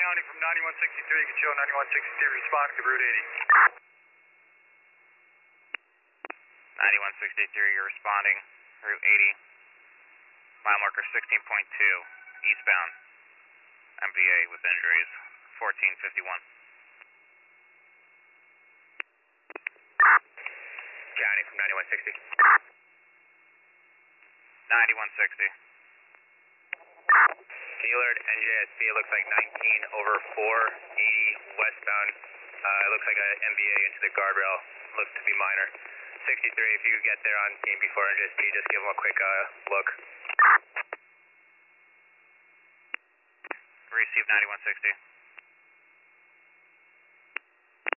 County from 9163. You can show 9163 responding to Route 80. 9163, you're responding, Route 80. Mile marker 16.2, eastbound. MVA with injuries, 1451. County from 9160. 9160. Can you alert NJSB? It looks like 19 over 480 westbound. It looks like a MVA into the guardrail. Looks to be minor. 63, if you get there on scene before NJSB, just give them a quick look. Receive 9160.